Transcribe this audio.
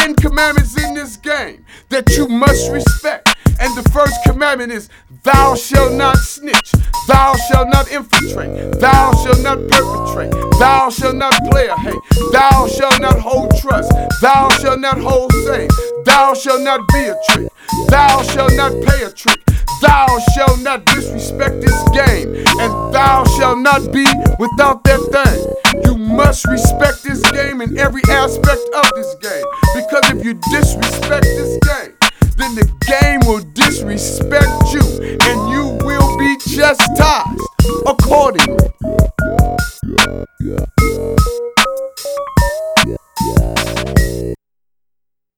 10 commandments in this game that you must respect. And the first commandment is, thou shalt not snitch, thou shalt not infiltrate, thou shalt not perpetrate, thou shalt not play a hate, thou shalt not hold trust, thou shalt not hold same, thou shalt not be a trick, thou shalt not pay a trick, thou shalt not disrespect this game, and thou shalt not be without that thing. You must respect this game in every aspect of this game, because if you disrespect this game, then the game will disrespect you, and you will be chastised accordingly.